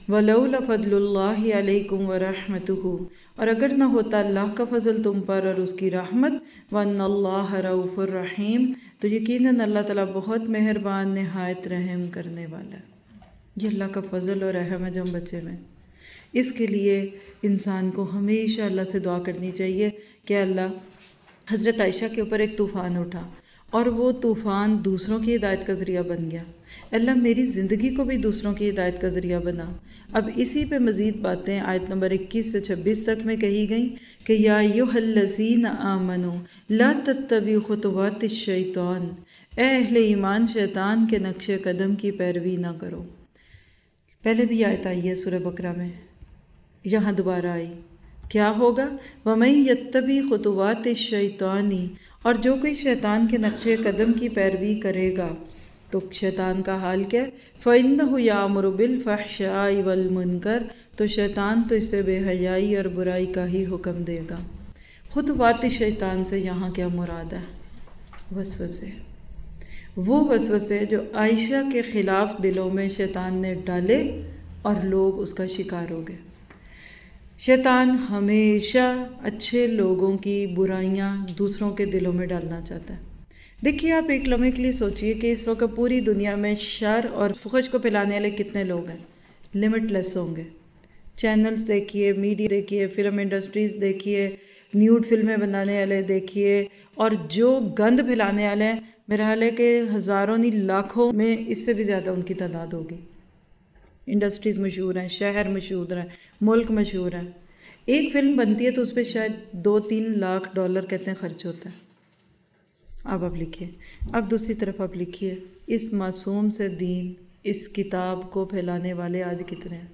وَلَوْلَا فَضْلُ اللَّهِ عَلَيْكُمْ وَرَحْمَتُهُ، اور اگر نہ ہوتا اللہ کا فضل تم پر اور اس کی رحمت، وَأَنَّ اللَّهَ رَءُوفٌ رَحِيمٌ، تو یقیناً اللہ تعالیٰ بہت مہربان نہایت رحم کرنے والا ہے۔ یہ اللہ کا فضل اور رحم ہے جو ہم بچے میں، اس کے لیے انسان کو ہمیشہ اللہ سے دعا کرنی چاہیے کہ اللہ، حضرت عائشہ کے اوپر ایک طوفان اٹھا اور وہ طوفان دوسروں کی ہدایت کا ذریعہ بن گیا، اللہ میری زندگی کو بھی دوسروں کی ہدایت کا ذریعہ بنا۔ اب اسی پہ مزید باتیں آیت نمبر 21 سے 26 تک میں کہی گئیں کہ یا ایھا الذین آمنوا لا تتبعوا خطوات الشیطان، اے اہل ایمان شیطان کے نقش قدم کی پیروی نہ کرو۔ پہلے بھی آیت آئی ہے سورہ بقرہ میں، یہاں دوبارہ آئی، کیا ہوگا؟ وَمَن یتبع خطوات الشیطان، اور جو کوئی شیطان کے نقش قدم کی پیروی کرے گا تو شیطان کا حال کیا ہے؟ فَإِنَّهُ يَأْمُرُ بِالْفَحْشَاءِ وَالْمُنکَرِ، تو شیطان تو اس سے بے حیائی اور برائی کا ہی حکم دے گا۔ خطوات شیطان سے یہاں کیا مراد ہے؟ وسوسے، وہ وسوسے جو عائشہ کے خلاف دلوں میں شیطان نے ڈالے اور لوگ اس کا شکار ہو گئے۔ شیطان ہمیشہ اچھے لوگوں کی برائیاں دوسروں کے دلوں میں ڈالنا چاہتا ہے۔ دیکھیے آپ ایک لمحے کے لیے سوچئے کہ اس وقت پوری دنیا میں شر اور فحش کو پھیلانے والے کتنے لوگ ہیں، لمٹ لیس ہوں گے۔ چینلز دیکھیے، میڈیا دیکھیے، فلم انڈسٹریز دیکھیے، نیوڈ فلمیں بنانے والے دیکھیے، اور جو گند پھیلانے والے ہیں، میرا خیال ہے کہ ہزاروں نہیں لاکھوں میں اس سے بھی زیادہ ان کی تعداد ہوگی۔ انڈسٹریز مشہور ہیں، شہر مشہور ہیں، ملک مشہور ہیں۔ ایک فلم بنتی ہے تو اس پہ شاید 2-3 لاکھ ڈالر کہتے ہیں خرچ ہوتا ہے۔ اب لکھیے، اب دوسری طرف آپ لکھیے، اس معصوم سے دین، اس کتاب کو پھیلانے والے آج کتنے ہیں؟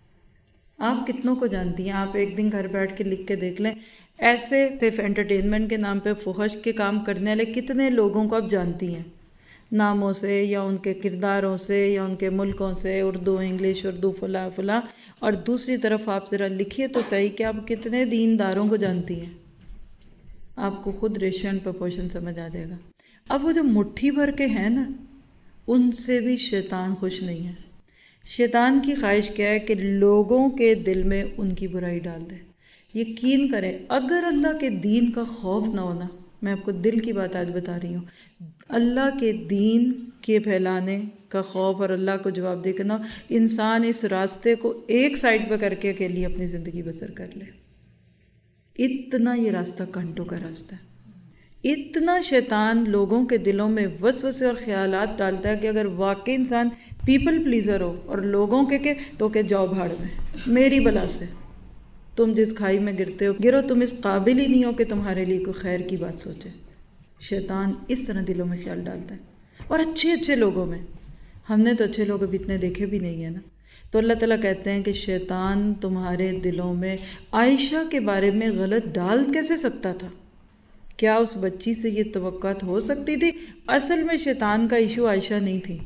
آپ کتنوں کو جانتی ہیں؟ آپ ایک دن گھر بیٹھ کے لکھ کے دیکھ لیں، ایسے صرف انٹرٹینمنٹ کے نام پہ فحش کے کام کرنے والے کتنے لوگوں کو آپ جانتی ہیں، ناموں سے یا ان کے کرداروں سے یا ان کے ملکوں سے، اردو، انگلش، اردو، فلاں فلاں۔ اور دوسری طرف آپ ذرا لکھیے تو صحیح کہ آپ کتنے دینداروں کو جانتی ہیں، آپ کو خود ریشو اینڈ پرپورشن سمجھ آ جائے گا۔ اب وہ جو مٹھی بھر کے ہیں نا، ان سے بھی شیطان خوش نہیں ہے۔ شیطان کی خواہش کیا ہے کہ لوگوں کے دل میں ان کی برائی ڈال دے۔ یقین کریں اگر اللہ کے دین کا خوف نہ ہونا، میں آپ کو دل کی بات آج بتا رہی ہوں، اللہ کے دین کے پھیلانے کا خوف اور اللہ کو جواب دے کرنا، انسان اس راستے کو ایک سائڈ پہ کر کے اکیلی اپنی زندگی بسر کر لے۔ اتنا یہ راستہ کانٹوں کا راستہ ہے، اتنا شیطان لوگوں کے دلوں میں وسوسے اور خیالات ڈالتا ہے کہ اگر واقعی انسان پیپل پلیزر ہو اور لوگوں کے تو کہ جاؤ بھاڑ میں، میری بلا سے، تم جس کھائی میں گرتے ہو گرو، تم اس قابل ہی نہیں ہو کہ تمہارے لیے کوئی خیر کی بات سوچے۔ شیطان اس طرح دلوں میں خیال ڈالتا ہے، اور اچھے لوگوں میں۔ ہم نے تو اچھے لوگ ابھی اتنے دیکھے بھی نہیں ہیں نا۔ تو اللہ تعالیٰ کہتے ہیں کہ شیطان تمہارے دلوں میں عائشہ کے بارے میں غلط ڈال کیسے سکتا تھا؟ کیا اس بچی سے یہ توقعات ہو سکتی تھی؟ اصل میں شیطان کا ایشو عائشہ نہیں تھی،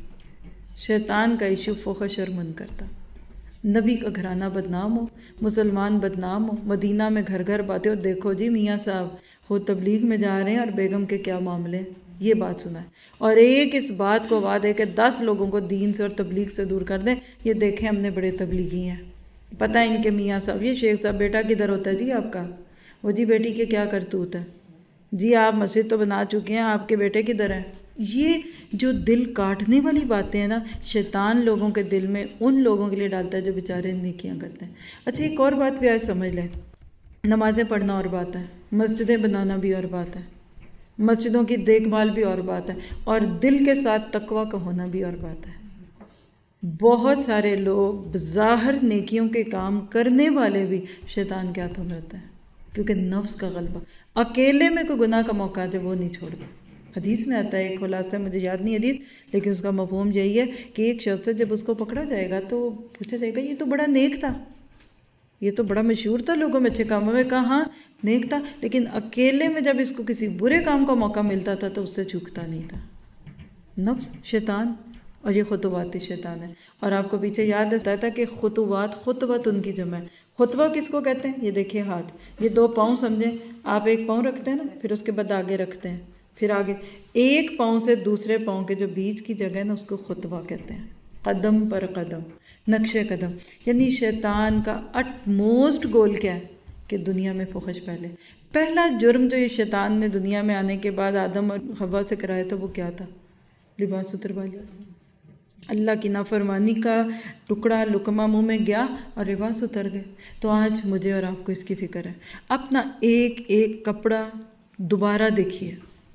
شیطان کا ایشو فحش اور منکر تھا۔ نبی کا گھرانہ بدنام ہو، مسلمان بدنام ہو، مدینہ میں گھر گھر باتیں ہو، دیکھو جی میاں صاحب خود تبلیغ میں جا رہے ہیں اور بیگم کے کیا معاملے ہیں، یہ بات سنا ہے، اور ایک اس بات کو آواز دے کہ 10 لوگوں کو دین سے اور تبلیغ سے دور کر دیں، یہ دیکھیں ہم نے بڑے تبلیغی ہیں، پتہ ہے ان کے میاں صاحب، یہ شیخ صاحب بیٹا کدھر ہوتا ہے جی آپ کا، وہ جی بیٹی کے کیا کرتوت ہے جی، آپ مسجد تو بنا چکے ہیں، آپ کے بیٹے کدھر ہیں۔ یہ جو دل کاٹنے والی باتیں ہیں نا، شیطان لوگوں کے دل میں ان لوگوں کے لیے ڈالتا ہے جو بیچارے نیکیاں کرتے ہیں۔ اچھا ایک اور بات بھی آج سمجھ لیں، نمازیں پڑھنا اور بات ہے، مسجدیں بنانا بھی اور بات ہے، مسجدوں کی دیکھ بھال بھی اور بات ہے، اور دل کے ساتھ تقویٰ کا ہونا بھی اور بات ہے۔ بہت سارے لوگ بظاہر نیکیوں کے کام کرنے والے بھی شیطان کے ہاتھوں میں ہوتے ہیں، کیونکہ نفس کا غلبہ، اکیلے میں کوئی گناہ کا موقع ہے وہ نہیں چھوڑتا۔ حدیث میں آتا ہے، ایک خلاصہ مجھے یاد نہیں حدیث، لیکن اس کا مفہوم یہی ہے کہ ایک شخص سے جب اس کو پکڑا جائے گا تو پوچھا جائے گا یہ تو بڑا نیک تھا، یہ تو بڑا مشہور تھا لوگوں میں اچھے کاموں میں، کہا ہاں نیک تھا، لیکن اکیلے میں جب اس کو کسی برے کام کا موقع ملتا تھا تو اس سے چوکتا نہیں تھا۔ نفس، شیطان، اور یہ خطوات شیطان ہے۔ اور آپ کو پیچھے یاد رہتا ہے کہ خطوت ان کی جمع ہے۔ خطوہ کس کو کہتے ہیں؟ یہ دیکھیں ہاتھ، یہ 2 پاؤں سمجھیں، آپ ایک پاؤں رکھتے ہیں نا، پھر اس کے بعد آگے رکھتے ہیں، پھر آگے ایک پاؤں سے دوسرے پاؤں کے جو بیچ کی جگہ ہے نا اس کو خطوہ کہتے ہیں۔ قدم پر قدم، نقش قدم. یعنی شیطان کا اٹ موسٹ گول کیا ہے کہ دنیا میں فحش پھیلے. پہلا جرم جو یہ شیطان نے دنیا میں آنے کے بعد آدم اور حوا سے کرایا تھا وہ کیا تھا؟ لباس اتروا لیا. اللہ کی نافرمانی کا ٹکڑا لقمہ منہ میں گیا اور لباس اتر گئے. تو آج مجھے اور آپ کو اس کی فکر ہے. اپنا ایک ایک کپڑا دوبارہ دیکھیے.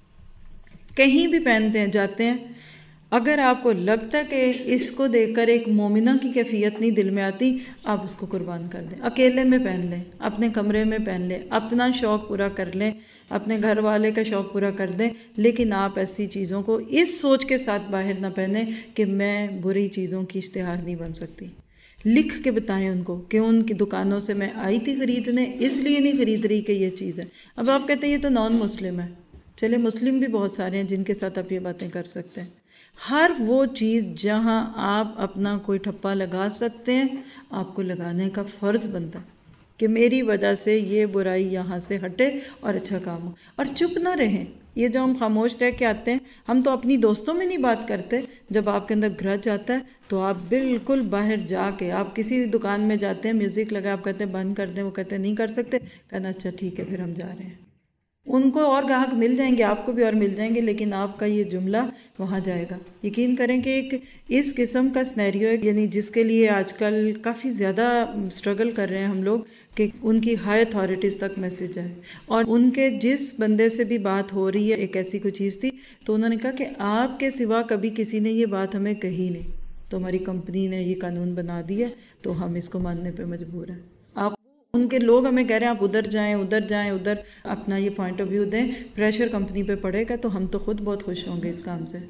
کہیں بھی پہنتے ہیں جاتے ہیں، اگر آپ کو لگتا ہے کہ اس کو دیکھ کر ایک مومنہ کی کیفیت نہیں دل میں آتی، آپ اس کو قربان کر دیں. اکیلے میں پہن لیں، اپنے کمرے میں پہن لیں، اپنا شوق پورا کر لیں، اپنے گھر والے کا شوق پورا کر دیں، لیکن آپ ایسی چیزوں کو اس سوچ کے ساتھ باہر نہ پہنیں کہ میں بری چیزوں کی اشتہار نہیں بن سکتی. لکھ کے بتائیں ان کو کہ ان کی دکانوں سے میں آئی تھی خریدنے، اس لیے نہیں خرید رہی کہ یہ چیز ہے. اب آپ کہتے ہیں یہ تو نان مسلم ہے. چلے مسلم بھی بہت سارے ہیں جن کے ساتھ آپ یہ باتیں کر سکتے ہیں. ہر وہ چیز جہاں آپ اپنا کوئی ٹھپا لگا سکتے ہیں آپ کو لگانے کا فرض بنتا ہے کہ میری وجہ سے یہ برائی یہاں سے ہٹے اور اچھا کام ہو. اور چپ نہ رہیں. یہ جو ہم خاموش رہ کے آتے ہیں، ہم تو اپنی دوستوں میں نہیں بات کرتے. جب آپ کے اندر گرج آتا ہے تو آپ بالکل باہر جا کے، آپ کسی بھی دکان میں جاتے ہیں، میوزک لگا، آپ کہتے ہیں بند کر دیں، وہ کہتے ہیں نہیں کر سکتے، کہنا اچھا ٹھیک ہے پھر ہم جا رہے ہیں. ان کو اور گاہک مل جائیں گے، آپ کو بھی اور مل جائیں گے، لیکن آپ کا یہ جملہ وہاں جائے گا. یقین کریں کہ ایک اس قسم کا سینیریو ہے، یعنی جس کے لیے آج کل کافی زیادہ سٹرگل کر رہے ہیں ہم لوگ، کہ ان کی ہائی اتھارٹیز تک میسیج جائے. اور ان کے جس بندے سے بھی بات ہو رہی ہے، ایک ایسی کوئی چیز تھی تو انہوں نے کہا کہ آپ کے سوا کبھی کسی نے یہ بات ہمیں کہی نہیں، تو ہماری کمپنی نے یہ قانون بنا دیا تو ہم اس کو ماننے پہ مجبور ہیں. آپ ان کے لوگ ہمیں کہہ رہے ہیں آپ ادھر جائیں ادھر جائیں ادھر، اپنا یہ پوائنٹ آف ویو دیں. پریشر کمپنی پہ پڑے گا تو ہم تو خود بہت خوش ہوں گے اس کام سے.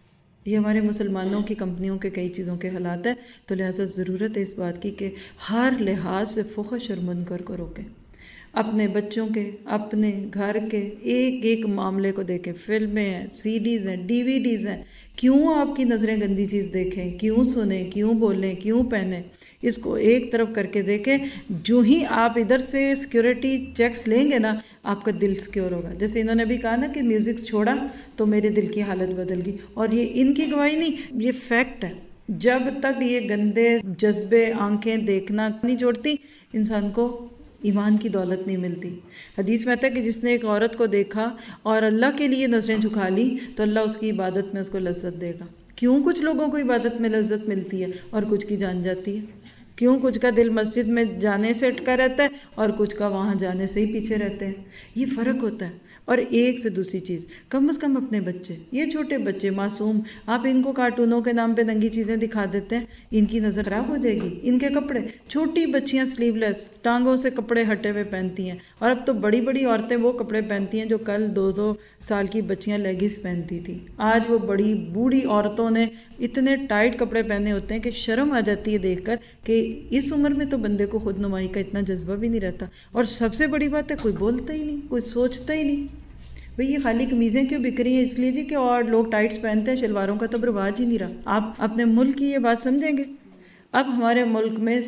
یہ ہمارے مسلمانوں کی کمپنیوں کے کئی چیزوں کے حالات ہیں. تو لہٰذا ضرورت ہے اس بات کی کہ ہر لحاظ سے فحش اور منکر کو روکیں. اپنے بچوں کے، اپنے گھر کے ایک ایک معاملے کو دیکھیں. فلمیں ہیں، سی ڈیز ہیں، ڈی وی ڈیز ہیں. کیوں آپ کی نظریں گندی چیز دیکھیں، کیوں سنیں، کیوں بولیں، کیوں پہنیں؟ اس کو ایک طرف کر کے دیکھیں. جو ہی آپ ادھر سے سیکیورٹی چیکس لیں گے نا، آپ کا دل سیکیور ہوگا. جیسے انہوں نے بھی کہا نا کہ میوزک چھوڑا تو میرے دل کی حالت بدل گئی. اور یہ ان کی گواہی نہیں، یہ فیکٹ ہے. جب تک یہ گندے جذبے آنکھیں دیکھنا نہیں چھوڑتی، انسان کو ایمان کی دولت نہیں ملتی. حدیث میں آتا ہے کہ جس نے ایک عورت کو دیکھا اور اللہ کے لیے نظریں جھکا لی تو اللہ اس کی عبادت میں اس کو لذت دے گا. کیوں کچھ لوگوں کو عبادت میں لذت ملتی ہے اور کچھ کی جان جاتی ہے؟ کیوں کچھ کا دل مسجد میں جانے سے اٹکا رہتا ہے اور کچھ کا وہاں جانے سے ہی پیچھے رہتے ہیں؟ یہ فرق ہوتا ہے. اور ایک سے دوسری چیز، کم از کم اپنے بچے، یہ چھوٹے بچے معصوم، آپ ان کو کارٹونوں کے نام پہ ننگی چیزیں دکھا دیتے ہیں، ان کی نظر خراب ہو جائے گی. ان کے کپڑے، چھوٹی بچیاں سلیو لیس، ٹانگوں سے کپڑے ہٹے ہوئے پہنتی ہیں. اور اب تو بڑی بڑی عورتیں وہ کپڑے پہنتی ہیں جو کل 2-2 سال کی بچیاں لیگیز پہنتی تھی. آج وہ بڑی بوڑھی عورتوں نے اتنے ٹائٹ کپڑے پہنے ہوتے ہیں کہ شرم آ جاتی ہے دیکھ کر کہ اس عمر میں تو بندے کو خود نمائی کا اتنا جذبہ بھی نہیں رہتا. اور سب سے بڑی بات ہے کوئی بولتا ہی نہیں، کوئی سوچتا ہی نہیں. بھئی یہ خالی قمیضیں کیوں بک رہی ہیں؟ اس لیے جی کہ اور لوگ ٹائٹس پہنتے ہیں، شلواروں کا تو رواج ہی نہیں رہا. آپ اپنے ملک کی یہ بات سمجھیں گے؟ اب ہمارے ملک میں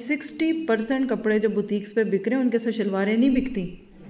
60% کپڑے جو بوتیکس پہ بک رہے ہیں ان کے ساتھ شلواریں نہیں بکتی.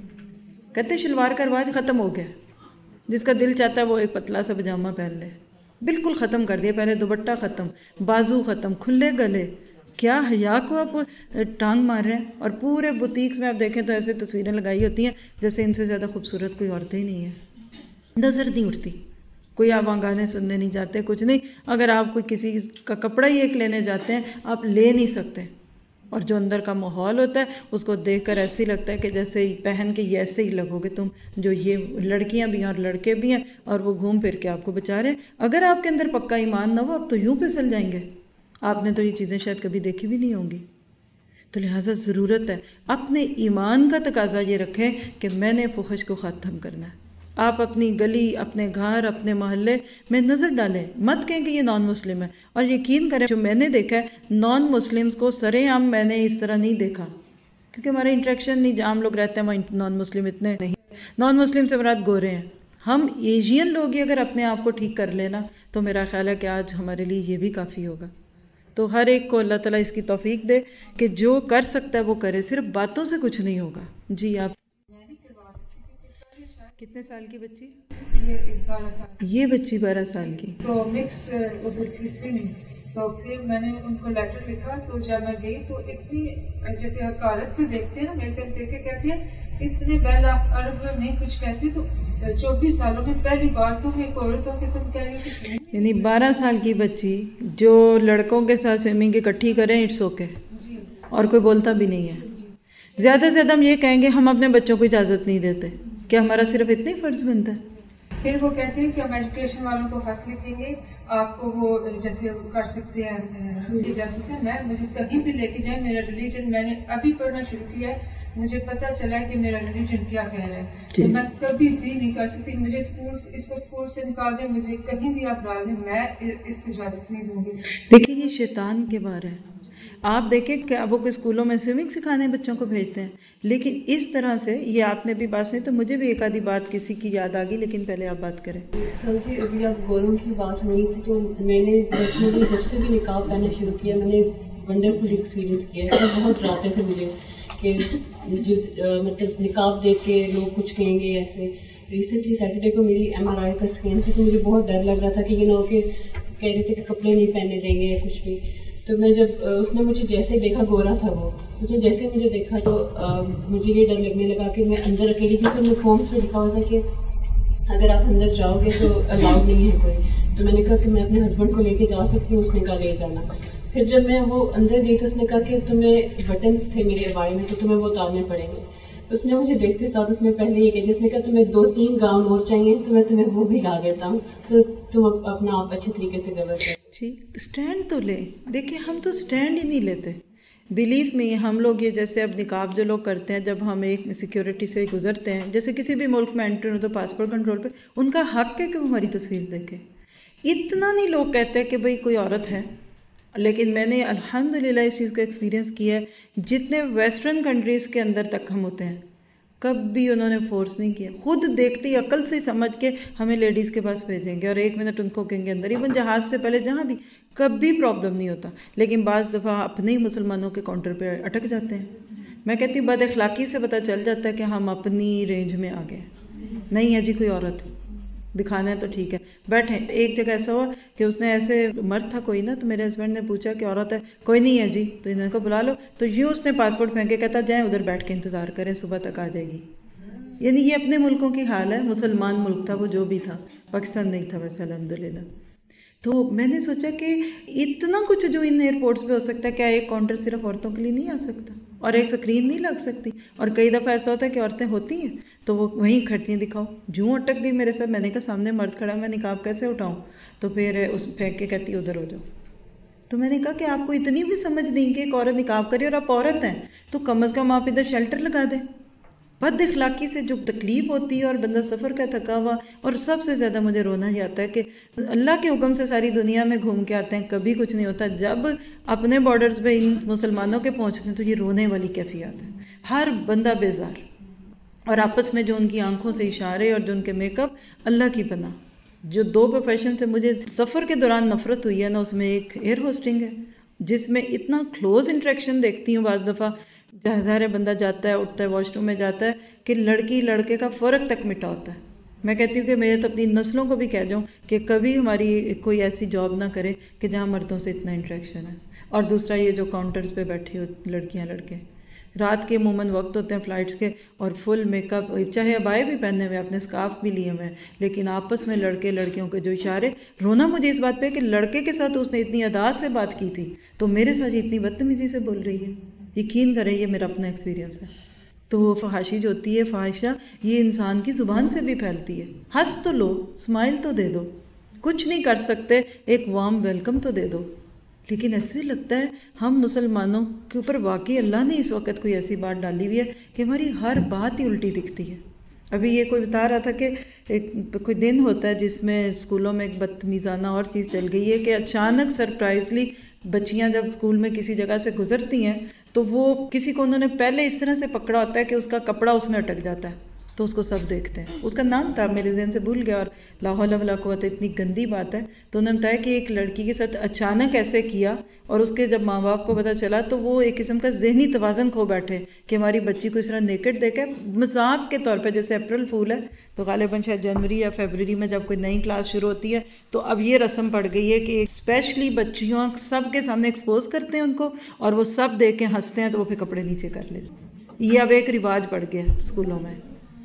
کہتے شلوار کا رواج ختم ہو گیا، جس کا دل چاہتا ہے وہ ایک پتلا سا پجامہ پہن لے. بالکل ختم کر دیا. پہلے دوپٹہ ختم، بازو ختم، کھلے گلے. کیا حیا کو آپ ٹانگ مار رہے ہیں؟ اور پورے بوتیکس میں آپ دیکھیں تو ایسے تصویریں لگائی ہوتی ہیں جیسے ان سے زیادہ خوبصورت کوئی عورتیں ہی نہیں ہیں. نظر نہیں اٹھتی. کوئی آپ وہاں گانے سننے نہیں جاتے، کچھ نہیں. اگر آپ کوئی کسی کا کپڑا ہی ایک لینے جاتے ہیں آپ لے نہیں سکتے. اور جو اندر کا ماحول ہوتا ہے اس کو دیکھ کر ایسے ہی لگتا ہے کہ جیسے پہن کے یہ ایسے ہی لگو گے تم، جو یہ لڑکیاں بھی ہیں اور لڑکے بھی ہیں اور وہ گھوم پھر کے آپ کو بچا رہے ہیں. اگر آپ کے اندر پکا ایمان نہ ہو آپ تو یوں پھسل جائیں گے. آپ نے تو یہ چیزیں شاید کبھی دیکھی بھی نہیں ہوں گی. تو لہٰذا ضرورت ہے اپنے ایمان کا تقاضا یہ رکھیں کہ میں نے فحش کو ختم کرنا ہے. آپ اپنی گلی، اپنے گھر، اپنے محلے میں نظر ڈالیں. مت کہیں کہ یہ نان مسلم ہے. اور یقین کریں جو میں نے دیکھا ہے نان مسلمز کو سرے عام میں نے اس طرح نہیں دیکھا، کیونکہ ہمارا انٹریکشن نہیں، جہاں ہم لوگ رہتے ہیں وہاں نان مسلم اتنے نہیں. نان مسلم سے مراد گورے ہیں. ہم ایشین لوگ ہی اگر اپنے آپ کو ٹھیک کر لینا تو میرا خیال ہے کہ آج ہمارے لیے یہ بھی کافی ہوگا. تو ہر ایک کو اللہ تعالیٰ اس کی توفیق دے کہ جو کر سکتا ہے وہ کرے. صرف باتوں سے کچھ نہیں ہوگا. جی آپ کتنے سال کی بچی؟ یہ 12 سال. یہ بچی 12 سال کی. تو مکس اردو تیسری نہیں. تو پھر میں نے ان کو لیٹر لکھا. تو جب میں گئی تو اتنی جیسے حقارت سے دیکھتے ہیں نا، میرے طرف دیکھ کے کہتے ہیں اتنے بیل آف عرب نہیں کچھ کہتے. تو 24 سالوں میں پہلی بار تم ایک عورت ہو کہ تم کہہ رہی ہو کہ یعنی 12 سال کی بچی جو لڑکوں کے ساتھ سوئمنگ اکٹھی کریں اٹس اوکے، اور کوئی بولتا بھی نہیں ہے. زیادہ سے زیادہ ہم یہ کہیں گے ہم اپنے بچوں کو اجازت نہیں دیتے، کیا ہمارا صرف اتنا ہی فرض بنتا ہے؟ پھر وہ کہتے ہیں کہ ہم ایجوکیشن والوں کو خط لکھیں گے، آپ کو وہ جیسے کر سکتے ہیں جا سکتے ہیں. مجھے کہیں بھی لے کے جائیں، میرا ریلیجن میں نے ابھی پڑھنا شروع کیا ہے، مجھے پتہ چلا ہے کہ میرا ریلیجن کیا کہہ رہا ہے. تو میں کبھی بھی نہیں کر سکتی. مجھے اس کو اسکول سے نکال دیں، مجھے کہیں بھی آپ ڈال دیں، میں اس کو اجازت نہیں دوں گی. دیکھیے یہ شیطان کے بار ہے. آپ دیکھیں کہ اب وہ اسکولوں میں سوئمنگ سکھانے بچوں کو بھیجتے ہیں، لیکن اس طرح سے یہ آپ نے بھی بات سنی تو مجھے بھی ایک آدھی بات کسی کی یاد آ گئی، لیکن پہلے آپ بات کریں. سر جی ابھی آپ گوروں کی بات ہو رہی تھی تو میں نے پرسنلی جب سے بھی نقاب پہننا شروع کیا میں نے ونڈرفل ایکسپیرینس کیا ہے. سر بہت ڈراتے تھے مجھے کہ مطلب نقاب دیکھ کے لوگ کچھ کہیں گے ایسے. ریسنٹلی سیٹرڈے کو میری MRI کا اسکین تھی تو مجھے بہت ڈر لگ رہا تھا کہ کہ کہہ رہے تھے کہ کپڑے نہیں پہننے دیں گے یا کچھ بھی. تو میں جب اس نے مجھے جیسے دیکھا، گورا تھا وہ، اس نے جیسے مجھے دیکھا تو مجھے یہ ڈر لگنے لگا کہ میں اندر اکیلی، کیونکہ یونیفارمس پہ لکھا ہوا تھا کہ اگر آپ اندر جاؤ گے تو الاؤڈ نہیں ہے کوئی. تو میں نے کہا کہ میں اپنے ہسبینڈ کو لے کے جا سکتی ہوں. اس نے کہا لے جانا. پھر جب میں وہ اندر گئی تو اس نے کہا کہ تمہیں بٹنس تھے میرے ابائی میں تو تمہیں وہ اتارنے پڑیں گے. اس نے مجھے دیکھتے ساتھ اس نے پہلے یہ کہا، اس نے کہا تمہیں 2-3 گاؤن اور چاہیے تو میں تمہیں وہ بھی لا دیتا ہوں، تو تم اپنا آپ اچھے طریقے سے کور کرو. جی اسٹینڈ تو لیں. دیکھیں ہم تو اسٹینڈ ہی نہیں لیتے. بلیو میں ہم لوگ یہ جیسے اب نقاب جو لوگ کرتے ہیں، جب ہم ایک سیکیورٹی سے گزرتے ہیں، جیسے کسی بھی ملک میں انٹر ہو تو پاسپورٹ کنٹرول پہ ان کا حق ہے کہ وہ ہماری تصویر دیکھیں. اتنا نہیں لوگ کہتے کہ بھئی کوئی عورت ہے. لیکن میں نے الحمدللہ اس چیز کو ایکسپیرینس کیا ہے، جتنے ویسٹرن کنٹریز کے اندر تک ہم ہوتے ہیں کبھی انہوں نے فورس نہیں کیا. خود دیکھتی عقل سے سمجھ کے ہمیں لیڈیز کے پاس بھیجیں گے اور 1 منٹ ان کو کہیں گے اندر. ایون جہاز سے پہلے جہاں بھی کبھی پرابلم نہیں ہوتا. لیکن بعض دفعہ اپنے ہی مسلمانوں کے کاؤنٹر پہ اٹک جاتے ہیں. میں کہتی ہوں بد اخلاقی سے پتہ چل جاتا ہے کہ ہم اپنی رینج میں آ گئے. نہیں ہے جی کوئی عورت دکھانا ہے تو ٹھیک ہے بیٹھیں. ایک جگہ ایسا ہوا کہ اس نے ایسے مرد تھا کوئی نا، تو میرے ہسبینڈ نے پوچھا کہ عورت ہے؟ کوئی نہیں ہے جی. تو انہوں نے کہا بلا لو. تو یوں اس نے پاسپورٹ پھینک کے کہتا جائیں ادھر بیٹھ کے انتظار کریں صبح تک آ جائے گی. یعنی یہ اپنے ملکوں کی حال ہے. مسلمان ملک تھا وہ جو بھی تھا، پاکستان نہیں تھا ویسے الحمدللہ. تو میں نے سوچا کہ اتنا کچھ جو ان ایئرپورٹس پہ ہو سکتا ہے، کیا ایک کاؤنٹر صرف عورتوں کے لیے نہیں آ سکتا اور ایک اسکرین نہیں لگ سکتی؟ اور کئی دفعہ ایسا ہوتا ہے کہ عورتیں ہوتی ہیں تو وہ وہیں کھڑتی ہیں دکھاؤ. جوں اٹک گئی میرے ساتھ. میں نے کہا سامنے مرد کھڑا میں نقاب کیسے اٹھاؤں؟ تو پھر اس پھینک کے کہتی ادھر ہو جاؤ. تو میں نے کہا کہ آپ کو اتنی بھی سمجھ نہیں کہ ایک عورت نقاب کرے اور آپ عورت ہیں تو کم از کم آپ ادھر شیلٹر لگا دیں. بد اخلاقی سے جو تکلیف ہوتی ہے اور بندہ سفر کا تھکا ہوا. اور سب سے زیادہ مجھے رونا ہی آتا ہے کہ اللہ کے حکم سے ساری دنیا میں گھوم کے آتے ہیں، کبھی کچھ نہیں ہوتا. جب اپنے بارڈرز پہ ان مسلمانوں کے پہنچتے ہیں تو یہ رونے والی کیفیت ہے. ہر بندہ بیزار، اور آپس میں جو ان کی آنکھوں سے اشارے اور جو ان کے میک اپ، اللہ کی پناہ. جو 2 پروفیشن سے مجھے سفر کے دوران نفرت ہوئی ہے نا، اس میں ایک ایئر ہوسٹنگ ہے جس میں اتنا کلوز انٹریکشن دیکھتی ہوں بعض دفعہ. ظاہر بندہ جاتا ہے اٹھتا ہے واش روم میں جاتا ہے کہ لڑکی لڑکے کا فرق تک مٹا ہوتا ہے. میں کہتی ہوں کہ میں تو اپنی نسلوں کو بھی کہہ جاؤں کہ کبھی ہماری کوئی ایسی جاب نہ کرے کہ جہاں مردوں سے اتنا انٹریکشن ہے. اور دوسرا یہ جو کاؤنٹرز پہ بیٹھے ہو لڑکیاں لڑکے، رات کے عموماً وقت ہوتے ہیں فلائٹس کے، اور فل میک اپ، چاہے ابائے بھی پہنے ہوئے اپنے اسکارف بھی لیے ہوئے، لیکن آپس میں لڑکے لڑکیوں کے جو اشارے. رونا مجھے اس بات پہ کہ لڑکے کے ساتھ اس نے اتنی ادا سے بات کی تھی تو میرے ساتھ اتنی بدتمیزی سے بول رہی ہے. یقین کریں یہ میرا اپنا ایکسپیرینس ہے. تو فحاشی جو ہوتی ہے، فحاشہ، یہ انسان کی زبان سے بھی پھیلتی ہے. ہنس تو لو، اسمائل تو دے دو، کچھ نہیں کر سکتے ایک وارم ویلکم تو دے دو. لیکن ایسے لگتا ہے ہم مسلمانوں کے اوپر واقعی اللہ نے اس وقت کوئی ایسی بات ڈالی ہوئی ہے کہ ہماری ہر بات ہی الٹی دکھتی ہے. ابھی یہ کوئی بتا رہا تھا کہ کوئی دن ہوتا ہے جس میں اسکولوں میں ایک بدتمیزانہ اور چیز چل گئی ہے کہ اچانک سرپرائزلی بچیاں جب اسکول میں کسی جگہ سے گزرتی ہیں تو وہ کسی کو انہوں نے پہلے اس طرح سے پکڑا ہوتا ہے کہ اس کا کپڑا اس میں اٹک جاتا ہے. تو اس کو سب دیکھتے ہیں. اس کا نام تھا میرے ذہن سے بھول گیا, اور لا حول ولا قوت, اتنی گندی بات ہے. تو انہوں نے بتایا کہ ایک لڑکی کے ساتھ اچانک ایسے کیا, اور اس کے جب ماں باپ کو پتہ چلا تو وہ ایک قسم کا ذہنی توازن کھو بیٹھے کہ ہماری بچی کو اس طرح نیکڈ دیکھے مذاق کے طور پہ. جیسے اپریل فول ہے تو غالباً شاید جنوری یا فیبرری میں جب کوئی نئی کلاس شروع ہوتی ہے تو اب یہ رسم پڑ گئی ہے کہ اسپیشلی بچیوں سب کے سامنے ایکسپوز کرتے ہیں ان کو, اور وہ سب دیکھ کے ہنستے ہیں تو وہ پھر کپڑے نیچے کر لیتے. یہ اب ایک رواج پڑ گیا اسکولوں میں.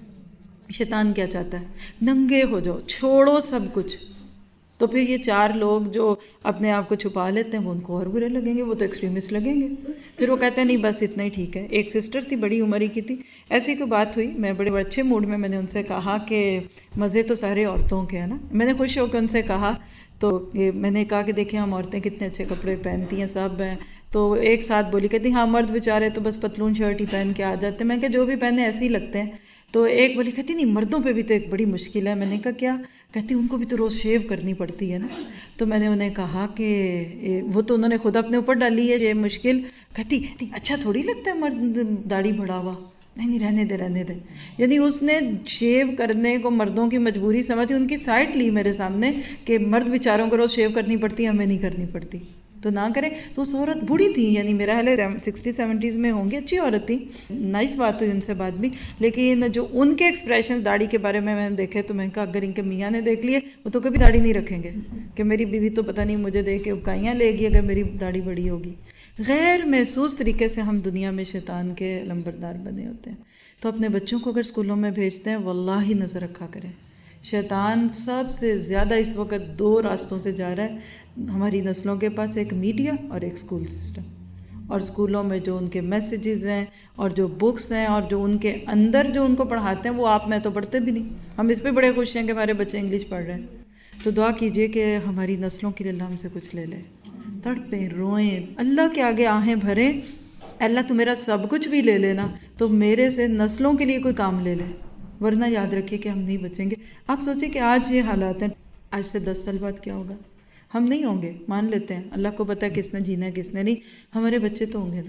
شیطان کیا چاہتا ہے, ننگے ہو جاؤ, چھوڑو سب کچھ. تو پھر یہ 4 لوگ جو اپنے آپ کو چھپا لیتے ہیں وہ ان کو اور برے لگیں گے, وہ تو ایکسٹریمسٹ لگیں گے. پھر وہ کہتے ہیں نہیں بس اتنا ہی ٹھیک ہے. ایک سسٹر تھی, بڑی عمر ہی کی تھی, ایسی کوئی بات ہوئی, میں بڑے اچھے موڈ میں نے ان سے کہا کہ مزے تو سارے عورتوں کے ہیں نا. میں نے خوش ہو کے ان سے کہا, تو میں نے کہا کہ دیکھیں ہم عورتیں کتنے اچھے کپڑے پہنتی ہیں سب ہیں. تو ایک ساتھ بولی, کہتی ہاں مرد بیچارے تو بس پتلون شرٹ ہی پہن کے آ جاتے ہیں. میں کہ جو بھی پہنے ایسے ہی لگتے ہیں. تو ایک بولی, کہتی نہیں مردوں پہ بھی تو ایک بڑی مشکل ہے. میں نے کہا کیا؟ کہتی ان کو بھی تو روز شیو کرنی پڑتی ہے نا. تو میں نے انہیں کہا کہ وہ تو انہوں نے خود اپنے اوپر ڈالی ہے یہ مشکل. کہتی اچھا تھوڑی لگتا ہے مرد داڑھی بڑھا ہوا. نہیں رہنے دے. یعنی اس نے شیو کرنے کو مردوں کی مجبوری سمجھی, ان کی سائٹ لی میرے سامنے کہ مرد بیچاروں کو روز شیو کرنی پڑتی ہے, ہمیں نہیں کرنی پڑتی تو نہ کریں. تو اس عورت بوڑھی تھی, یعنی میرا حال 60-70s میں ہوں گی, اچھی عورت تھی, نائس بات ہوئی ان سے بات بھی. لیکن جو ان کے ایکسپریشنز داڑھی کے بارے میں نے دیکھے تو میں نے کہا اگر ان کے میاں نے دیکھ لیے وہ تو کبھی داڑھی نہیں رکھیں گے کہ میری بیوی تو پتہ نہیں مجھے دیکھ کے اکائیاں لے گی اگر میری داڑھی بڑی ہوگی. غیر محسوس طریقے سے ہم دنیا میں شیطان کے لمبردار بنے ہوتے ہیں. تو اپنے بچوں کو اگر اسکولوں میں بھیجتے ہیں واللہ نظر رکھا کریں. شیطان سب سے زیادہ اس وقت 2 راستوں سے جا رہا ہے ہماری نسلوں کے پاس, ایک میڈیا اور ایک اسکول سسٹم. اور اسکولوں میں جو ان کے میسیجز ہیں اور جو بکس ہیں اور جو ان کے اندر جو ان کو پڑھاتے ہیں وہ آپ میں تو پڑھتے بھی نہیں. ہم اس پہ بڑے خوش ہیں کہ ہمارے بچے انگلش پڑھ رہے ہیں. تو دعا کیجئے کہ ہماری نسلوں کے لیے اللہ ہم سے کچھ لے لے. تڑپیں, روئیں, اللہ کے آگے آہیں بھریں, اللہ تو میرا سب کچھ بھی لے لینا تو میرے سے نسلوں کے لیے کوئی کام لے لے, ورنہ یاد رکھیے کہ ہم نہیں بچیں گے. آپ سوچیں کہ آج یہ حالات ہیں, آج سے 10 سال بعد کیا ہوگا؟ ہم نہیں ہوں گے, مان لیتے ہیں, اللہ کو پتہ ہے کس نے جینا ہے کس نے نہیں. ہمارے بچے تو ہوں گے نا,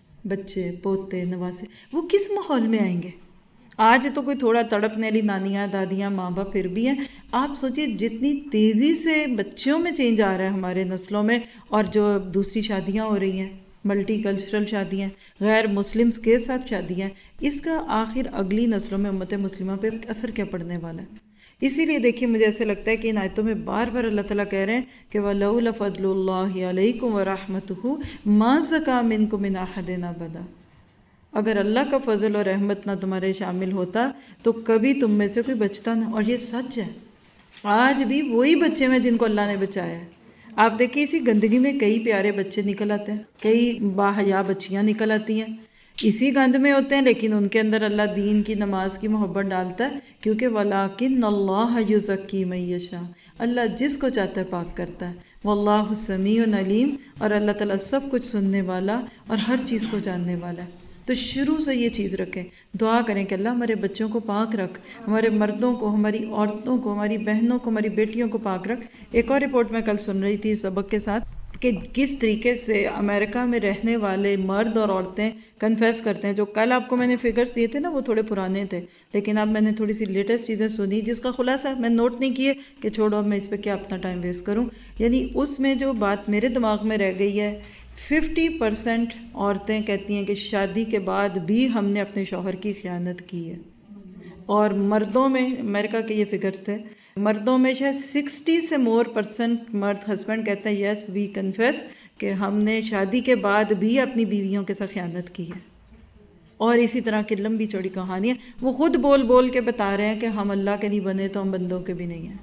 بچے پوتے نواسے, وہ کس ماحول میں آئیں گے؟ آج تو کوئی تھوڑا تڑپنے والی نانیاں دادیاں ماں باپ پھر بھی ہیں. آپ سوچئے جتنی تیزی سے بچوں میں چینج آ رہا ہے ہمارے نسلوں میں, اور جو دوسری شادیاں ہو رہی ہیں, ملٹی کلچرل شادیاں, غیر مسلمز کے ساتھ شادیاں, اس کا آخر اگلی نسلوں میں امت مسلمہ پہ اثر کیا پڑنے والا ہے؟ اسی لیے دیکھیے مجھے ایسے لگتا ہے کہ ان آیتوں میں بار بار اللہ تعالیٰ کہہ رہے ہیں کہ وَلَوْلَا فَضْلُ اللَّهِ عَلَيْكُمْ وَرَحْمَتُهُ مَا زَكَىٰ مِنْكُمْ مِنْ أَحَدٍ أَبَدًا. اگر اللہ کا فضل اور رحمت نہ تمہارے شامل ہوتا تو کبھی تم میں سے کوئی بچتا نہ. اور یہ سچ ہے, آج بھی وہی بچے ہیں جن کو اللہ نے بچایا ہے. آپ دیکھیے اسی گندگی میں کئی پیارے بچے نکل آتے ہیں, کئی باحیا بچیاں نکل آتی ہیں, اسی گند میں ہوتے ہیں, لیکن ان کے اندر اللہ دین کی نماز کی محبت ڈالتا ہے, کیونکہ وَلَٰكِنَّ اللَّهَ يُزَكِّي مَن يَشَاءُ, اللہ جس کو چاہتا ہے پاک کرتا ہے. وَاللَّهُ سَمِيعٌ عَلِيمٌ, اور اللہ تعالیٰ سب کچھ سننے والا اور ہر چیز کو جاننے والا ہے. تو شروع سے یہ چیز رکھیں, دعا کریں کہ اللہ ہمارے بچوں کو پاک رکھ, ہمارے مردوں کو, ہماری عورتوں کو, ہماری بہنوں کو, ہماری بیٹیوں کو پاک رکھ. ایک اور رپورٹ میں کل سن رہی تھی سبق کے ساتھ کہ کس طریقے سے امریکہ میں رہنے والے مرد اور عورتیں کنفیس کرتے ہیں. جو کل آپ کو میں نے فگرز دیے تھے نا وہ تھوڑے پرانے تھے, لیکن اب میں نے تھوڑی سی لیٹسٹ چیزیں سنی جس کا خلاصہ میں نوٹ نہیں کیے کہ چھوڑو اب میں اس پہ کیا اپنا ٹائم ویسٹ کروں. یعنی اس میں جو بات میرے دماغ میں رہ گئی ہے, 50% عورتیں کہتی ہیں کہ شادی کے بعد بھی ہم نے اپنے شوہر کی خیانت کی ہے. اور مردوں میں, امریکہ کے یہ فگرز تھے, مردوں میں شاید 60 سے more% مرد ہسبینڈ کہتے ہیں یس وی کنفیس کہ ہم نے شادی کے بعد بھی اپنی بیویوں کے ساتھ خیانت کی ہے. اور اسی طرح کی لمبی چوڑی کہانیاں وہ خود بول بول کے بتا رہے ہیں کہ ہم اللہ کے نہیں بنے تو ہم بندوں کے بھی نہیں ہیں.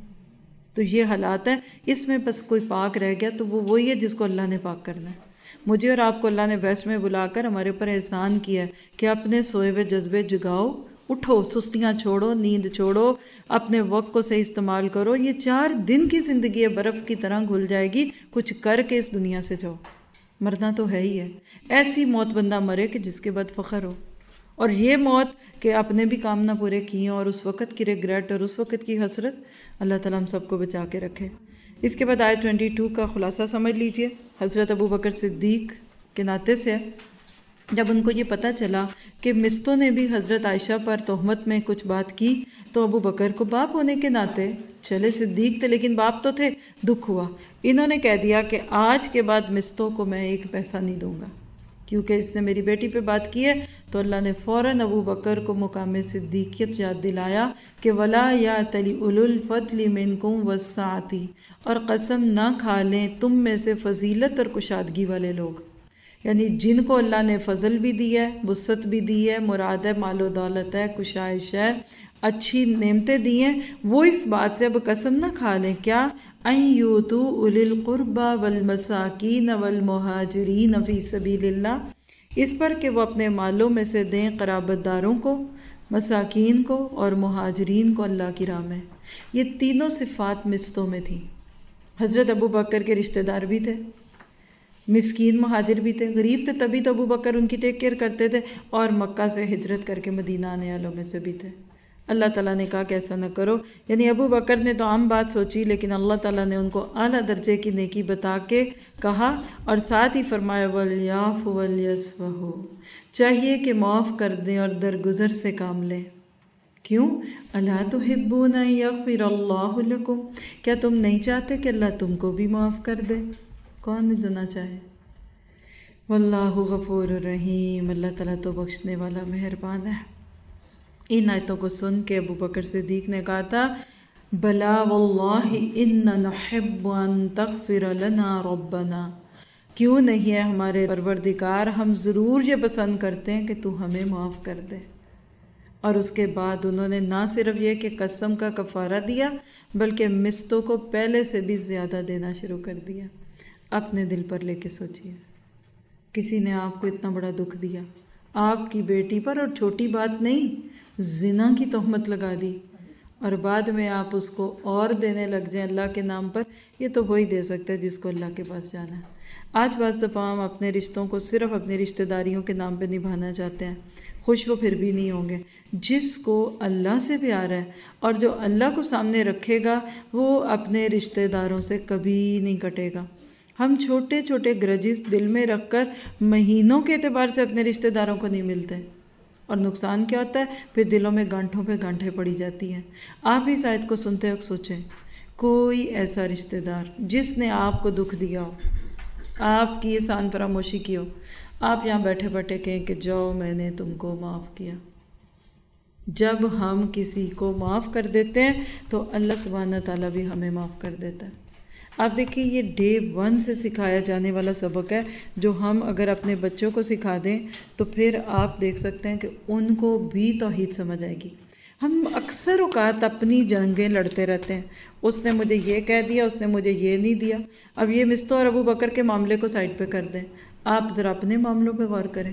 تو یہ حالات ہیں. اس میں بس کوئی پاک رہ گیا تو وہ وہی ہے جس کو اللہ نے پاک کرنا ہے. مجھے اور آپ کو اللہ نے ویسٹ میں بلا کر ہمارے اوپر احسان کیا ہے کہ اپنے سوئے ہوئے جذبے جگاؤ, اٹھو, سستیاں چھوڑو, نیند چھوڑو, اپنے وقت کو صحیح استعمال کرو. یہ 4 دن کی زندگی ہے, برف کی طرح گھل جائے گی, کچھ کر کے اس دنیا سے جاؤ. مرنا تو ہے ہی ہے, ایسی موت بندہ مرے کہ جس کے بعد فخر ہو. اور یہ موت کہ اپنے بھی کام نہ پورے کیے اور اس وقت کی ریگریٹ اور اس وقت کی حسرت, اللہ تعالیٰ ہم سب کو بچا کے رکھے. اس کے بعد آیت 22 کا خلاصہ سمجھ لیجئے. حضرت ابو بکر صدیق کے ناطے سے ہے جب ان کو یہ پتہ چلا کہ مستوں نے بھی حضرت عائشہ پر تہمت میں کچھ بات کی تو ابو بکر کو باپ ہونے کے ناطے، چلے صدیق تھے لیکن باپ تو تھے، دکھ ہوا۔ انہوں نے کہہ دیا کہ آج کے بعد مستوں کو میں ایک پیسہ نہیں دوں گا، کیونکہ اس نے میری بیٹی پہ بات کی ہے۔ تو اللہ نے فوراً ابو بکر کو مقام صدیقیت یاد دلایا کہ وَلَا يَأْتَلِ أُولُو الْفَضْلِ مِنْكُمْ وَالسَّعَةِ، اور قسم نہ کھا لیں تم میں سے فضیلت اور کشادگی والے لوگ، یعنی جن کو اللہ نے فضل بھی دی ہے، وسعت بھی دی ہے، مراد ہے مال و دولت ہے، کشائش ہے، اچھی نعمتیں دی ہیں، وہ اس بات سے اب قسم نہ کھا لیں کیا ان یؤتوا اولی القربی والمساکین والمہاجرین فی سبیل اللہ، اس پر کہ وہ اپنے مالوں میں سے دیں قرابت داروں کو، مساکین کو اور مہاجرین کو اللہ کی راہ میں۔ یہ تینوں صفات مستوں میں تھیں۔ حضرت ابو بکر کے رشتہ دار بھی تھے، مسکین مہاجر بھی تھے، غریب تھے، تبھی تو ابو بکر ان کی ٹیک کیئر کرتے تھے، اور مکہ سے ہجرت کر کے مدینہ آنے والوں میں سے بھی تھے۔ اللہ تعالیٰ نے کہا کہ ایسا نہ کرو، یعنی ابو بکر نے تو عام بات سوچی، لیکن اللہ تعالیٰ نے ان کو اعلیٰ درجے کی نیکی بتا کے کہا، اور ساتھ ہی فرمایا وَلْيَعْفُوا وَلْيَصْفَحُوا، چاہیے کہ معاف کر دیں اور درگزر سے کام لیں۔ کیوں؟ اَلَا تُحِبُّونَ أَن يَغْفِرَ اللَّهُ لَكُمْ، کیا تم نہیں چاہتے کہ اللہ تم کو بھی معاف کر دے؟ کون جو نہ چاہے؟ واللہ غفور الرحیم، اللہ تعالیٰ تو بخشنے والا مہربان ہے۔ ان آیتوں کو سن کے ابو بکر صدیق نے کہا تھا بلا واللہ ان نحب ان تغفر لنا ربنا، کیوں نہیں ہے ہمارے پروردگار، ہم ضرور یہ پسند کرتے ہیں کہ تو ہمیں معاف کر دے۔ اور اس کے بعد انہوں نے نہ صرف یہ کہ قسم کا کفارہ دیا، بلکہ مستوں کو پہلے سے بھی زیادہ دینا شروع کر دیا۔ اپنے دل پر لے کے سوچئے، کسی نے آپ کو اتنا بڑا دکھ دیا، آپ کی بیٹی پر، اور چھوٹی بات نہیں، زنا کی تہمت لگا دی، اور بعد میں آپ اس کو اور دینے لگ جائیں اللہ کے نام پر۔ یہ تو وہی دے سکتا ہے جس کو اللہ کے پاس جانا ہے۔ آج بعض دفعہ ہم اپنے رشتوں کو صرف اپنی رشتہ داریوں کے نام پہ نبھانا چاہتے ہیں، خوش وہ پھر بھی نہیں ہوں گے۔ جس کو اللہ سے پیار ہے اور جو اللہ کو سامنے رکھے گا، وہ اپنے رشتہ داروں سے کبھی نہیں کٹے گا۔ ہم چھوٹے چھوٹے گرجز دل میں رکھ کر مہینوں کے اعتبار سے اپنے رشتہ داروں کو نہیں ملتے، اور نقصان کیا ہوتا ہے؟ پھر دلوں میں گانٹھوں پہ گانٹھیں پڑی جاتی ہیں۔ آپ اس آیت کو سنتے وقت سوچیں، کوئی ایسا رشتہ دار جس نے آپ کو دکھ دیا ہو، آپ کی احسان فراموشی کی ہو، آپ یہاں بیٹھے بیٹھے کہیں کہ جاؤ میں نے تم کو معاف کیا۔ جب ہم کسی کو معاف کر دیتے ہیں تو اللہ سبحانہ تعالیٰ بھی ہمیں معاف کر دیتا ہے۔ آپ دیکھیں، یہ ڈے 1 سے سکھایا جانے والا سبق ہے، جو ہم اگر اپنے بچوں کو سکھا دیں تو پھر آپ دیکھ سکتے ہیں کہ ان کو بھی توحید سمجھ آئے گی۔ ہم اکثر اوقات اپنی جنگیں لڑتے رہتے ہیں، اس نے مجھے یہ کہہ دیا، اس نے مجھے یہ نہیں دیا۔ اب یہ مستوں اور ابو بکر کے معاملے کو سائڈ پہ کر دیں، آپ ذرا اپنے معاملوں پہ غور کریں۔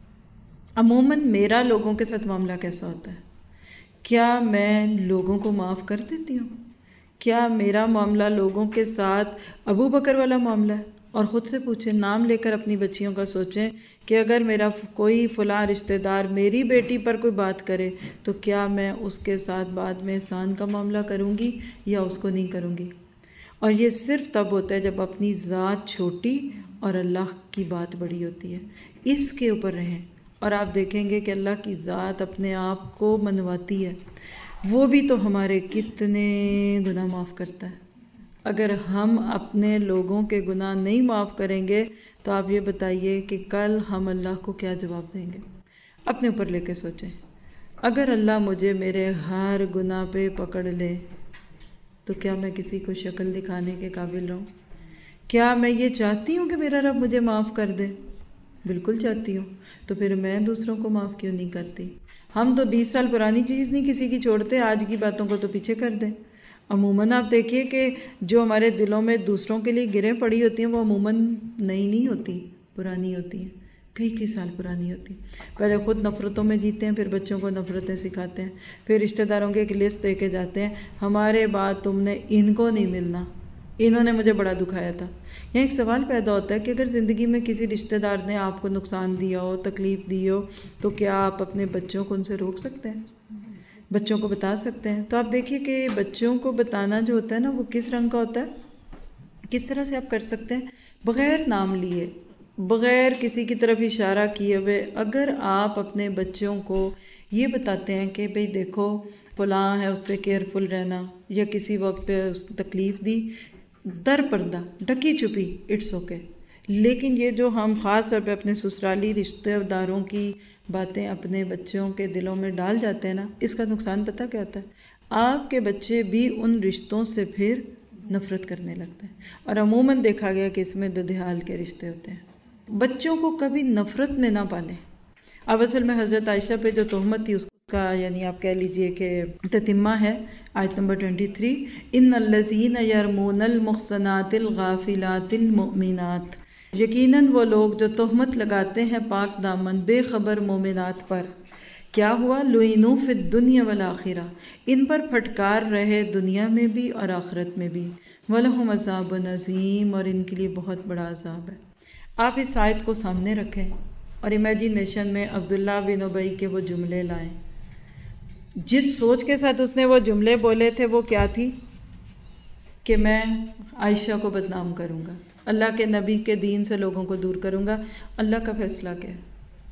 عموماً میرا لوگوں کے ساتھ معاملہ کیسا ہوتا ہے؟ کیا میں لوگوں کو معاف کر دیتی ہوں؟ کیا میرا معاملہ لوگوں کے ساتھ ابو بکر والا معاملہ ہے؟ اور خود سے پوچھیں، نام لے کر اپنی بچیوں کا سوچیں کہ اگر میرا کوئی فلاں رشتہ دار میری بیٹی پر کوئی بات کرے تو کیا میں اس کے ساتھ بعد میں احسان کا معاملہ کروں گی یا اس کو نہیں کروں گی؟ اور یہ صرف تب ہوتا ہے جب اپنی ذات چھوٹی اور اللہ کی بات بڑی ہوتی ہے۔ اس کے اوپر رہیں اور آپ دیکھیں گے کہ اللہ کی ذات اپنے آپ کو منواتی ہے۔ وہ بھی تو ہمارے کتنے گناہ معاف کرتا ہے۔ اگر ہم اپنے لوگوں کے گناہ نہیں معاف کریں گے تو آپ یہ بتائیے کہ کل ہم اللہ کو کیا جواب دیں گے؟ اپنے اوپر لے کے سوچیں، اگر اللہ مجھے میرے ہر گناہ پہ پکڑ لے تو کیا میں کسی کو شکل دکھانے کے قابل رہوں؟ کیا میں یہ چاہتی ہوں کہ میرا رب مجھے معاف کر دے؟ بالکل چاہتی ہوں۔ تو پھر میں دوسروں کو معاف کیوں نہیں کرتی؟ ہم تو 20 سال پرانی چیز نہیں کسی کی چھوڑتے، آج کی باتوں کو تو پیچھے کر دیں۔ عموماً آپ دیکھیے کہ جو ہمارے دلوں میں دوسروں کے لیے گریں پڑی ہوتی ہیں وہ عموماً نئی نہیں ہوتی، پرانی ہوتی ہیں، کئی سال پرانی ہوتی ہیں۔ پہلے خود نفرتوں میں جیتے ہیں، پھر بچوں کو نفرتیں سکھاتے ہیں، پھر رشتہ داروں کے ایک لسٹ دے کے جاتے ہیں، ہمارے بعد تم نے ان کو نہیں ملنا، انہوں نے مجھے بڑا دکھایا تھا۔ یہاں ایک سوال پیدا ہوتا ہے کہ اگر زندگی میں کسی رشتہ دار نے آپ کو نقصان دیا ہو، تکلیف دی ہو، تو کیا آپ اپنے بچوں کو ان سے روک سکتے ہیں؟ بچوں کو بتا سکتے ہیں؟ تو آپ دیکھیے کہ بچوں کو بتانا جو ہوتا ہے نا، وہ کس رنگ کا ہوتا ہے، کس طرح سے آپ کر سکتے ہیں؟ بغیر نام لیے بغیر کسی کی طرف اشارہ کیے ہوئے اگر آپ اپنے بچوں کو یہ بتاتے ہیں کہ بھئی دیکھو فلاں ہے اس سے کیئرفل رہنا، یا کسی وقت پہ اس تکلیف دی، در پردہ ڈھکی چھپی اٹس اوکے، لیکن یہ جو ہم خاص طور پہ اپنے سسرالی رشتہ داروں کی باتیں اپنے بچوں کے دلوں میں ڈال جاتے ہیں نا، اس کا نقصان پتہ کیا ہوتا ہے؟ آپ کے بچے بھی ان رشتوں سے پھر نفرت کرنے لگتے ہیں، اور عموماً دیکھا گیا کہ اس میں ددحال کے رشتے ہوتے ہیں۔ بچوں کو کبھی نفرت میں نہ پالیں۔ اب اصل میں حضرت عائشہ پہ جو تہمت تھی اس کا یعنی آپ کہہ لیجئے کہ تتمہ ہے آیت نمبر 23، ان الذین یرمون المحصنات الغافلات المؤمنات، یقیناً وہ لوگ جو تہمت لگاتے ہیں پاک دامن بے خبر مومنات پر، کیا ہوا؟ لعنوا فی الدنیا والآخرہ، ان پر پھٹکار رہے دنیا میں بھی اور آخرت میں بھی، ولہم عذاب عظیم، اور ان کے لیے بہت بڑا عذاب ہے۔ آپ اس آیت کو سامنے رکھیں اور امیجینیشن میں عبداللہ بن ابی کے وہ جملے لائیں۔ جس سوچ کے ساتھ اس نے وہ جملے بولے تھے وہ کیا تھی؟ کہ میں عائشہ کو بدنام کروں گا، اللہ کے نبی کے دین سے لوگوں کو دور کروں گا۔ اللہ کا فیصلہ کیا ہے؟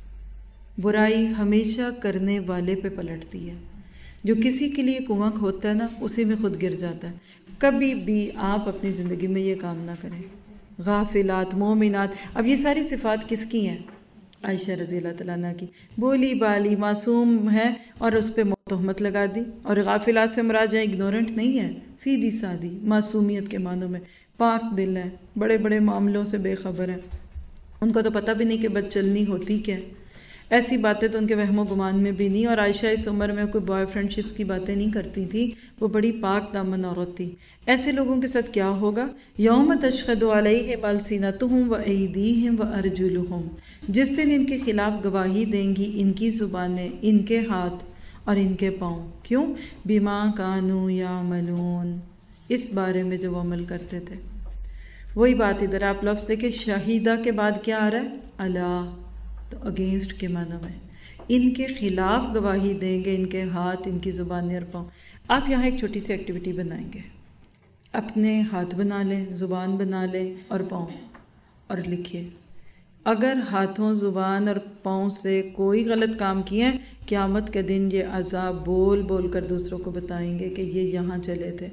برائی ہمیشہ کرنے والے پہ پلٹتی ہے۔ جو کسی کے لیے کنواں کھودتا ہے نا، اسی میں خود گر جاتا ہے۔ کبھی بھی آپ اپنی زندگی میں یہ کام نہ کریں۔ غافلات، مومنات، اب یہ ساری صفات کس کی ہیں؟ عائشہ رضی اللہ تعالیٰ عنہ کی۔ بولی بالی معصوم ہے اور اس پہ تہمت لگا دی، اور غافلات سے مراد جو اگنورنٹ نہیں ہے، سیدھی سادھی معصومیت کے معنوں میں پاک دل ہے، بڑے بڑے معاملوں سے بے خبر ہے، ان کو تو پتہ بھی نہیں کہ بد چلنی ہوتی کیا ہے۔ ایسی باتیں تو ان کے وہم و گمان میں بھی نہیں، اور عائشہ اس عمر میں کوئی بوائے فرینڈ شپس کی باتیں نہیں کرتی تھی، وہ بڑی پاک دامن عورت تھی۔ ایسے لوگوں کے ساتھ کیا ہوگا؟ یوم تشہد علیہم السنتہم وایدیہم وارجلہم، جس دن ان کے خلاف گواہی دیں گی ان کی زبانیں، ان کے ہاتھ اور ان کے پاؤں۔ کیوں؟ بما کانوا یعملون، اس بارے میں جو وہ عمل کرتے تھے۔ وہی بات ادھر آپ لفظ دیکھیں، شہیدہ کے بعد کیا آ رہا ہے؟ اللہ، تو اگینسٹ کے معنی میں ان کے خلاف گواہی دیں گے ان کے ہاتھ، ان کی زبانیں اور پاؤں۔ آپ یہاں ایک چھوٹی سی ایکٹیویٹی بنائیں گے، اپنے ہاتھ بنا لیں، زبان بنا لیں اور پاؤں، اور لکھیے اگر ہاتھوں، زبان اور پاؤں سے کوئی غلط کام کیے، قیامت کے دن یہ عذاب بول بول کر دوسروں کو بتائیں گے کہ یہ یہاں چلے تھے،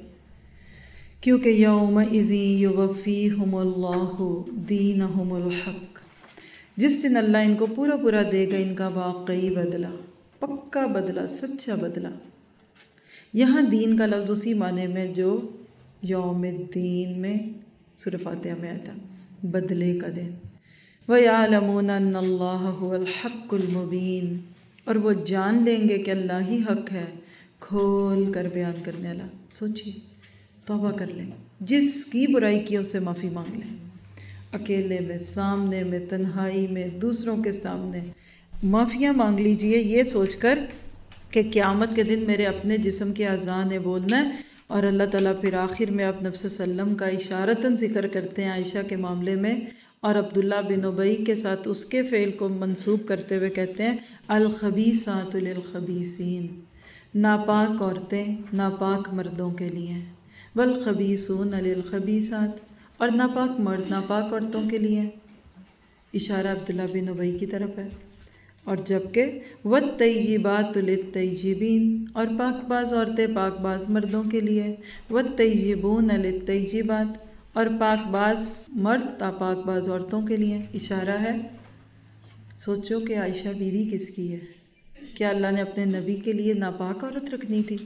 کیونکہ یومئذ یوفیہم اللہ دینہم الحق، جس دن اللہ ان کو پورا پورا دے گا ان کا واقعی بدلہ، پکا بدلہ، سچا بدلہ۔ یہاں دین کا لفظ اسی معنی میں جو یوم الدین میں سورہ فاتحہ میں آیا تھا، بدلے کا دن۔ وَيَعْلَمُونَ أَنَّ اللَّهَ هُوَ الْحَقُّ الْمُبِينُ، اور وہ جان لیں گے کہ اللہ ہی حق ہے، کھول کر بیان کرنے والا۔ سوچیے، توبہ کر لیں، جس کی برائی کی اس سے معافی مانگ لیں، اکیلے میں، سامنے میں، تنہائی میں، دوسروں کے سامنے معافیاں مانگ لیجئے، یہ سوچ کر کہ قیامت کے دن میرے اپنے جسم کے اذان نے بولنا ہے۔ اور اللہ تعالیٰ پھر آخر میں آپ نبی صلی اللہ علیہ وسلم کا اشارتاً ذکر کرتے ہیں عائشہ کے معاملے میں، اور عبداللہ بن ابی کے ساتھ اس کے فعل کو منسوب کرتے ہوئے کہتے ہیں الخبیثات للخبیثین، ناپاک عورتیں ناپاک مردوں کے لیے، والخبیثون للخبیثات، اور ناپاک مرد ناپاک عورتوں کے لیے۔ اشارہ عبداللہ بن ابی کی طرف ہے۔ اور جبکہ والطیبات للطیبین، اور پاک باز عورتیں پاک باز مردوں کے لیے، والطیبون للطیبات، اور پاک باز مرد پاک باز عورتوں کے لیے۔ اشارہ ہے، سوچو کہ عائشہ بیوی کس کی ہے؟ کیا اللہ نے اپنے نبی کے لیے ناپاک عورت رکھنی تھی؟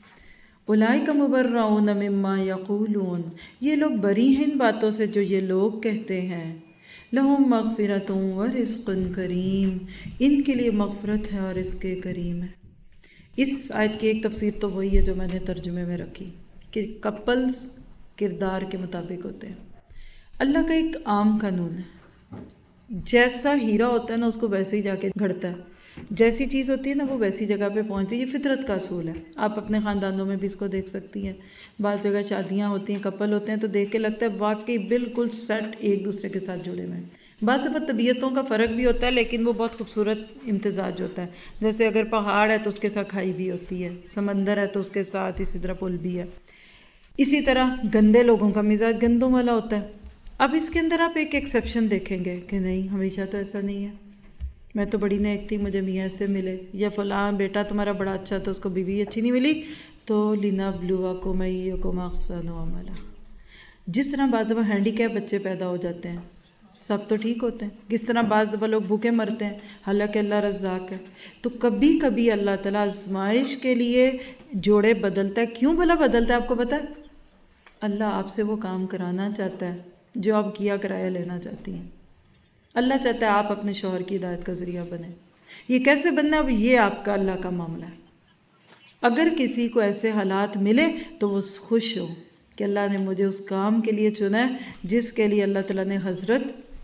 اولئک مبرؤون مما یقولون، یہ لوگ بری ہیں ان باتوں سے جو یہ لوگ کہتے ہیں۔ لہم مغفرۃ ورزق کریم، ان کے لیے مغفرت ہے اور رزق کریم ہے۔ اس آیت کی ایک تفسیر تو وہی ہے جو میں نے ترجمے میں رکھی کہ کپلز کردار کے مطابق ہوتے ہیں۔ اللہ کا ایک عام قانون ہے، جیسا ہیرا ہوتا ہے نا اس کو ویسے ہی جا کے گھڑتا ہے، جیسی چیز ہوتی ہے نا وہ ویسی جگہ پہ پہنچتی ہے۔ یہ فطرت کا اصول ہے، آپ اپنے خاندانوں میں بھی اس کو دیکھ سکتی ہیں۔ بعض جگہ شادیاں ہوتی ہیں، کپل ہوتے ہیں تو دیکھ کے لگتا ہے واقعی بالکل سیٹ ایک دوسرے کے ساتھ جڑے ہوئے ہیں۔ بعض دفعہ طبیعتوں کا فرق بھی ہوتا ہے لیکن وہ بہت خوبصورت امتزاج ہوتا ہے، جیسے اگر پہاڑ ہے تو اس کے ساتھ کھائی بھی ہوتی ہے، سمندر ہے تو اس کے ساتھ اسی طرح پل بھی ہے۔ اسی طرح گندے لوگوں کا مزاج گندوں والا ہوتا ہے، اب اس کے اندر آپ ایک ایکسیپشن دیکھیں گے کہ نہیں ہمیشہ تو ایسا نہیں ہے، میں تو بڑی نیک تھی مجھے میاں سے ملے، یا فلاں بیٹا تمہارا بڑا اچھا تھا اس کو بیوی اچھی نہیں ملی، تو لِنَبْلُوَكُمْ أَيُّكُمْ أَحْسَنُ عَمَلًا۔ جس طرح بعض دفعہ ہینڈی کیپ بچے پیدا ہو جاتے ہیں، سب تو ٹھیک ہوتے ہیں، کس طرح بعض دفعہ لوگ بھوکے مرتے ہیں، حالانکہ اللہ رزاق ہے، تو کبھی کبھی اللہ تعالیٰ آزمائش کے لیے جوڑے بدلتا ہے۔ کیوں بھلا بدلتا ہے آپ کو پتہ ہے؟ اللہ آپ سے وہ کام کرانا چاہتا ہے جو آپ کیا کرایہ لینا چاہتی ہیں۔ اللہ چاہتا ہے آپ اپنے شوہر کی ہدایت کا ذریعہ بنیں۔ یہ کیسے بننا ہے؟ اب یہ آپ کا اللہ کا معاملہ ہے۔ اگر کسی کو ایسے حالات ملے تو وہ خوش ہو کہ اللہ نے مجھے اس کام کے لیے چنا ہے جس کے لیے اللہ تعالیٰ نے حضرت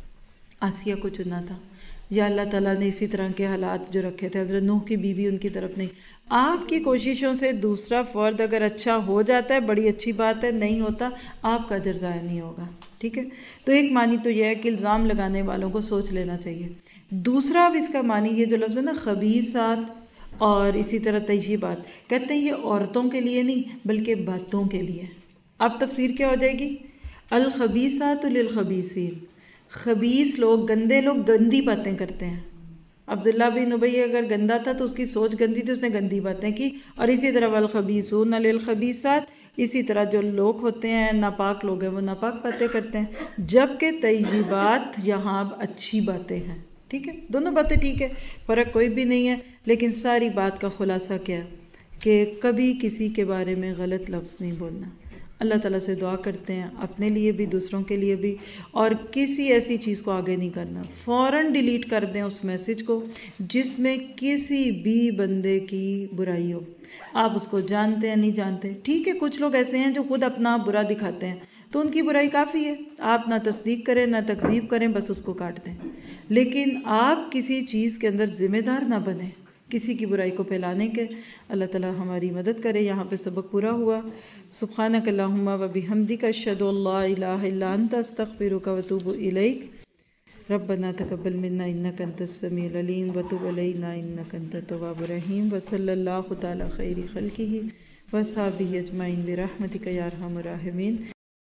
آسیہ کو چنا تھا، یا اللہ تعالیٰ نے اسی طرح کے حالات جو رکھے تھے حضرت نوح کی بیوی ان کی طرف نہیں۔ آپ کی کوششوں سے دوسرا فرد اگر اچھا ہو جاتا ہے بڑی اچھی بات ہے، نہیں ہوتا آپ کا اجر ضائع نہیں ہوگا، ٹھیک ہے؟ تو ایک معنی تو یہ ہے کہ الزام لگانے والوں کو سوچ لینا چاہیے۔ دوسرا اب اس کا معنی یہ جو لفظ ہے نا خبیثات اور اسی طرح طیبات، کہتے ہیں یہ عورتوں کے لیے نہیں بلکہ باتوں کے لیے۔ اب تفسیر کیا ہو جائے گی؟ الخبیثات للخبیثین، خبیث لوگ، گندے لوگ گندی باتیں کرتے ہیں۔ عبداللہ بن ابی اگر گندا تھا تو اس کی سوچ گندی تھی، اس نے گندی باتیں کی، اور اسی طرح والخبیثون للخبیثات، اسی طرح جو لوگ ہوتے ہیں ناپاک لوگ ہیں وہ ناپاک باتیں کرتے ہیں، جبکہ طیبات یہاں اچھی باتیں ہیں، ٹھیک ہے؟ دونوں باتیں ٹھیک ہے، فرق کوئی بھی نہیں ہے، لیکن ساری بات کا خلاصہ کیا ہے کہ کبھی کسی کے بارے میں غلط لفظ نہیں بولنا۔ اللہ تعالیٰ سے دعا کرتے ہیں اپنے لیے بھی دوسروں کے لیے بھی، اور کسی ایسی چیز کو آگے نہیں کرنا، فوراً ڈیلیٹ کر دیں اس میسج کو جس میں کسی بھی بندے کی برائی ہو۔ آپ اس کو جانتے ہیں نہیں جانتے، ٹھیک ہے، کچھ لوگ ایسے ہیں جو خود اپنا برا دکھاتے ہیں تو ان کی برائی کافی ہے، آپ نہ تصدیق کریں نہ تکذیب کریں، بس اس کو کاٹ دیں، لیکن آپ کسی چیز کے اندر ذمہ دار نہ بنیں کسی کی برائی کو پھیلانے کے۔ اللہ تعالیٰ ہماری مدد کرے۔ یہاں پہ سبق پورا ہوا۔ سبحانک اللہم و بحمدک، اشہد ان لا الہ الا انت، استغفرک و اتوب الیک۔ ربنا تقبل منا انک انت السمیع العلیم وتب علینا انک انت التواب الرحیم، وصلی اللہ تعالی خیر خلقہ واصحابہ اجمعین برحمتک یا ارحم الراحمین۔